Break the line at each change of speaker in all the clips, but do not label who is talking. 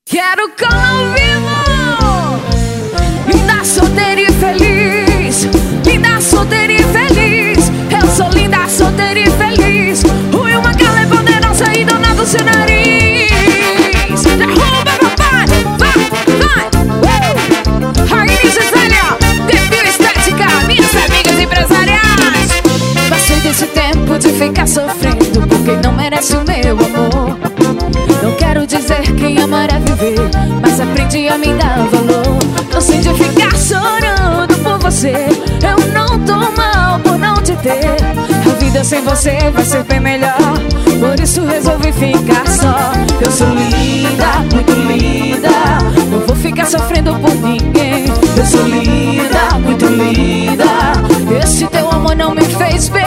Quero cola ao vivo. Linda, solteira e feliz. Linda, solteira e feliz. Eu sou linda, solteira e feliz. Rui, uma gala é poderosa e dona do seu nariz. Derruba, papai, vai. Raízes Gisélia, Defil Estética, minhas amigas empresariais. Passei desse tempo de ficar sofrendo por quem não merece o meu amor. Não quero dizer que amar é viver, mas aprendi a me dar valor. Cansei de ficar chorando por você. Eu não tô mal por não te ter. A vida sem você vai ser bem melhor. Por isso resolvi ficar só. Eu sou linda, muito linda. Não vou ficar sofrendo por ninguém. Eu sou linda, muito linda. Esse teu amor não me fez bem.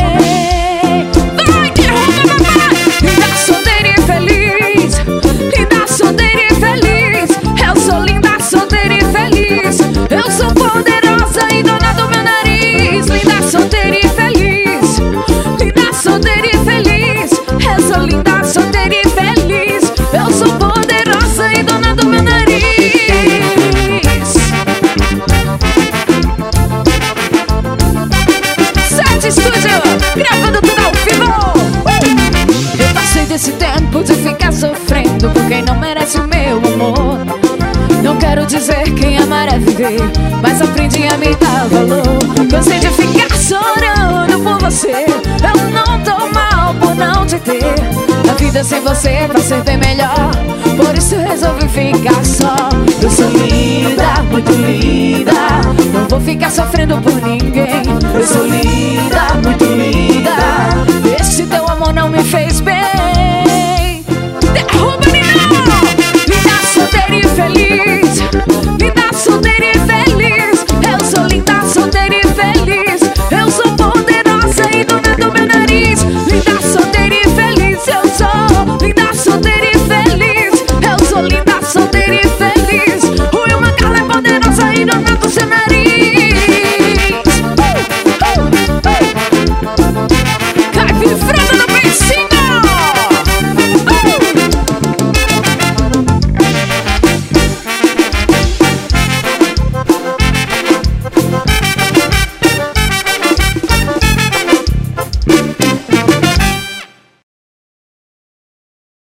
Vai, derruba, papai. Linda, solteira e feliz. Linda, solteira e feliz. Eu sou linda, solteira e feliz. Eu sou poderosa e dona do meu nariz. Linda, solteira e feliz. Linda, solteira e feliz. Eu sou linda, solteira e feliz. Eu sou poderosa e dona do meu nariz. Sete Estúdio, gravando tudo ao vivo. Eu passei desse tempo de ficar sofrendo por quem não merece o meu amor. Não quero dizer que amar é viver, mas aprendi a me dar valor. Cansei de ficar chorando por você. Eu não tô mal por não te ter. A vida sem você vai ser bem melhor. Por isso resolvi ficar só. Eu sou linda, muito linda. Não vou ficar sofrendo por